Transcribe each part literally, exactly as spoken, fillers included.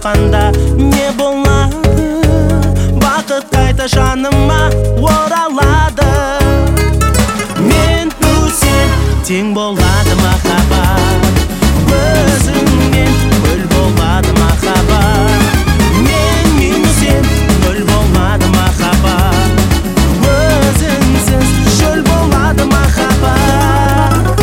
жатқанда не болады? Бақыт қайта жаныма оралады. Мен плюс сен тең болады махаббат, өзіңмен көл болады махаббат. Мен минус сен нөл болады махаббат, өзіңсіз шөл болады махаббат.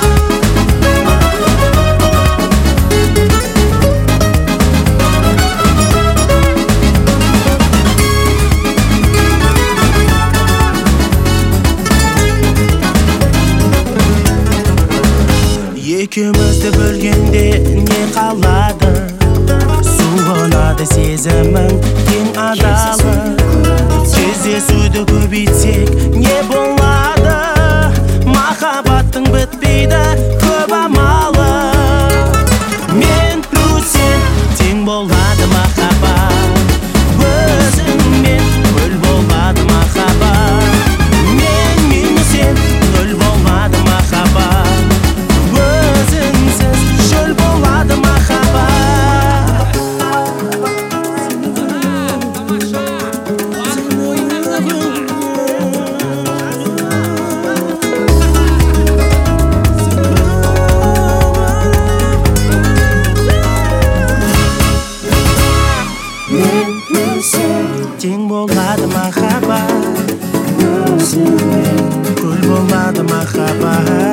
Екеумізді бөлгенде не қалады? Суынады сезімің ең адалы. Кездесуді көбейтсек не болады? Махаббаттың бітпейді көп амалы. Мен плюс сен тең болады махаббат, өзіңмен көл болады махаббат. Мен минус сен нөл болады махаббат, өзіңсіз шөл болады махаббат. Мен плюс сен Тең болады махаббат, өзіңмен көл болады махаббат.